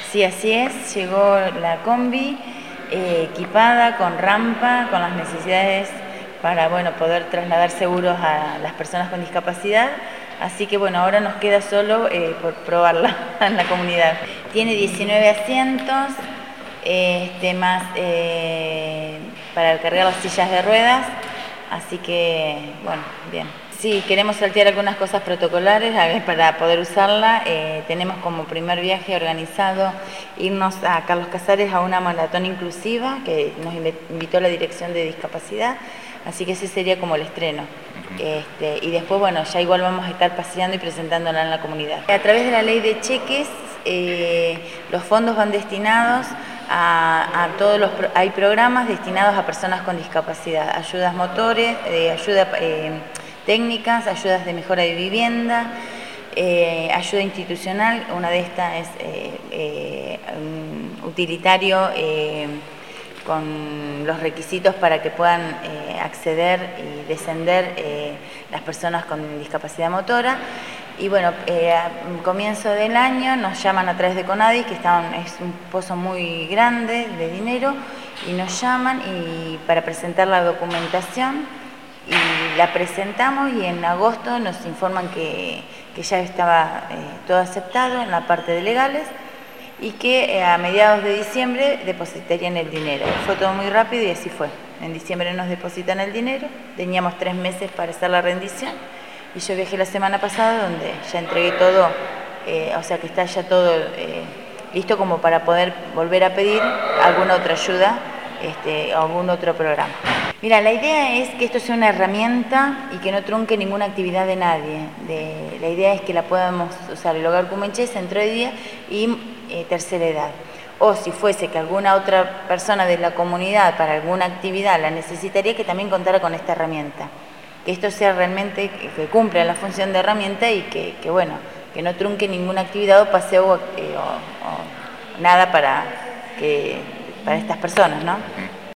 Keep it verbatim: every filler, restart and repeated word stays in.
Sí, así es, llegó la combi eh, equipada con rampa, con las necesidades para bueno, poder trasladar seguros a las personas con discapacidad. Así que bueno, ahora nos queda solo eh, por probarla en la comunidad. Tiene diecinueve asientos, este, más eh, para cargar las sillas de ruedas, así que bueno, bien. Sí, queremos saltear algunas cosas protocolares para poder usarla. Eh, tenemos como primer viaje organizado irnos a Carlos Casares a una maratón inclusiva que nos invitó la Dirección de Discapacidad, así que ese sería como el estreno. Este, y después, bueno, ya igual vamos a estar paseando y presentándola en la comunidad. A través de la ley de cheques, eh, los fondos van destinados a, a todos los, hay programas destinados a personas con discapacidad, ayudas motores, eh, ayuda eh, técnicas, ayudas de mejora de vivienda, eh, ayuda institucional, una de estas es eh, eh, un utilitario eh, con los requisitos para que puedan eh, acceder y descender eh, las personas con discapacidad motora. Y bueno, eh, a comienzo del año nos llaman a través de CONADIS, que está un, es un pozo muy grande de dinero, y nos llaman y para presentar la documentación, y la presentamos y en agosto nos informan que, que ya estaba eh, todo aceptado en la parte de legales, y que eh, a mediados de diciembre depositarían el dinero. Fue todo muy rápido y así fue. En diciembre nos depositan el dinero, teníamos tres meses para hacer la rendición, y yo viajé la semana pasada donde ya entregué todo, eh, o sea que está ya todo eh, listo como para poder volver a pedir alguna otra ayuda, este, o algún otro programa. Mira, la idea es que esto sea una herramienta y que no trunque ninguna actividad de nadie. De, la idea es que la podamos usar el Hogar Cumenché, Centro de Día y eh, Tercera Edad. O si fuese que alguna otra persona de la comunidad para alguna actividad la necesitaría, que también contara con esta herramienta. Que esto sea realmente, que, que cumpla la función de herramienta y que, que, bueno, que no trunque ninguna actividad o paseo eh, o, o nada para, que, para estas personas, ¿no?